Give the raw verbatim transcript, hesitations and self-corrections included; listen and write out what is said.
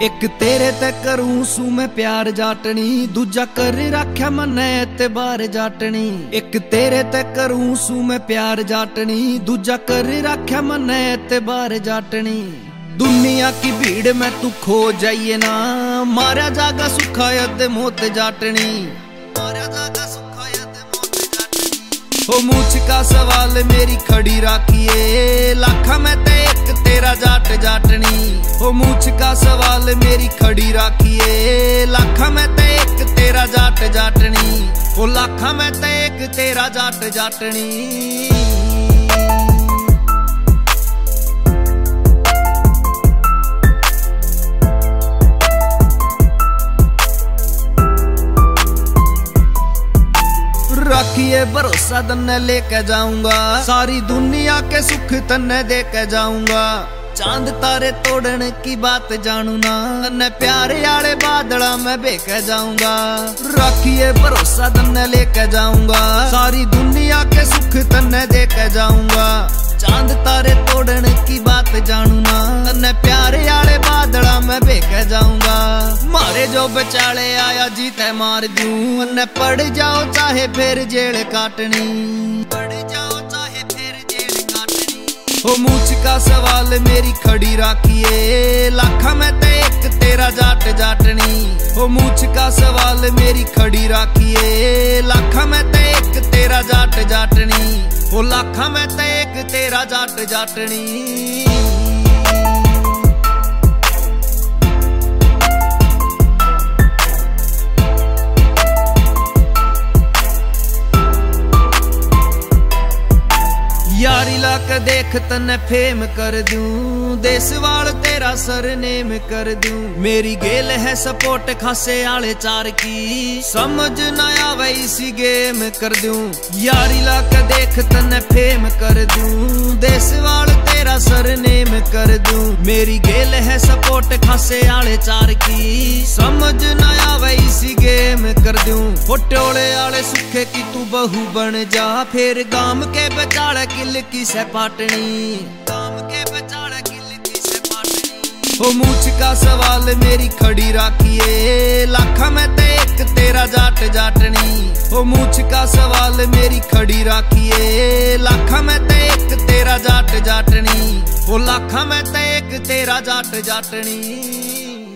एक तेरे ते करूं सू मैं प्यार जाटनी, दूजा कर रख्या मन्ने एतबार जाटनी। एक तेरे ते करूं सू मैं प्यार जाटनी, दूजा कर रख्या मन्ने एतबार जाटनी। दुनिया की भीड़ में तू खो जाइए ना, मारा जागा सुखा यद मोत जाटनी। मारा जागा सुखा यद मोत जाटनी। हो मूछ का सवाल मेरी खड़ी राखिए, लाखा में ते एक तेरा जाट जाटनी। हो मूछ का सवाल मेरी खड़ी राखिए, लाखा में ते एक तेरा जाट जाटनी। हो लाखा में ते एक तेरा जाट जाटनी। रखिए भरोसा तन्ने लेके जाऊंगा, सारी दुनिया के सुख तन्ने देके जाऊंगा। चांद तारे तोड़ने की बात जानू ना, तन्ने प्यारे आले बादला में बेके जाऊंगा। रखिए भरोसा तन्ने लेके जाऊंगा, सारी दुनिया के सुख तन्ने देके जाऊंगा। चांद तारे तोड़ने की बात जानू ना, तन्ने प्यारे आले बादला में बेके जाऊंगा। मारे जो बेचाले आया जीते मार दूं, अन्ने पड़ जाओ चाहे फिर जेल काटनी। पड़ जाओ चाहे फिर जेल काटनी। हो मूछ का सवाल मेरी खड़ी राखिए, लाखा में ते एक तेरा जाट जाटनी। हो मूछ का सवाल मेरी खड़ी राखिए, लाखा में ते एक तेरा जाट जाटनी। हो लाखा में ते एक तेरा जाट जाटनी। यारी लाक देख तन्ने फेम कर दूं, देसवाल तेरा सरनेम कर दूं। मेरी गेल है सपोर्ट खासे आले चार की, समझ ना आवे इसी गेम कर दूं। यारी लाक देख तन्ने फेम कर दूं, देसवाल तेरा सरनेम कर दूं। मेरी गेल है सपोर्ट खासे आले चार की, समझ ना आवे इसी गेम कर दूं। होटोले आले सुखे की तू बहू बन जा, फिर गाम के बेचारे किल की से पाटनी। गाम के बेचारे किल की से पाटनी। हो मूछ का सवाल मेरी खड़ी राखिए, लाखा में ते एक तेरा जाट जाटनी। हो मूछ का सवाल मेरी खड़ी राखिए, लाखा में ते एक तेरा जाट जाटनी। हो लाखा में ते एक तेरा जाट जाटनी।